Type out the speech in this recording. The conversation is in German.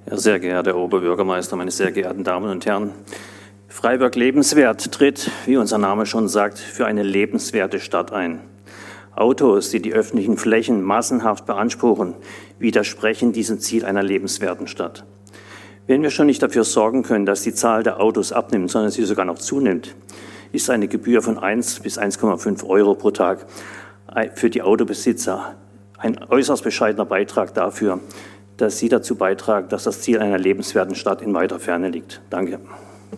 Ja, sehr geehrter Herr Oberbürgermeister, meine sehr geehrten Damen und Herren, Freiburg lebenswert tritt, wie unser Name schon sagt, für eine lebenswerte Stadt ein. Autos, die die öffentlichen Flächen massenhaft beanspruchen, widersprechen diesem Ziel einer lebenswerten Stadt. Wenn wir schon nicht dafür sorgen können, dass die Zahl der Autos abnimmt, sondern sie sogar noch zunimmt, ist eine Gebühr von 1 bis 1,5 Euro pro Tag für die Autobesitzer ein äußerst bescheidener Beitrag dafür, dass Sie dazu beitragen, dass das Ziel einer lebenswerten Stadt in weiter Ferne liegt. Danke.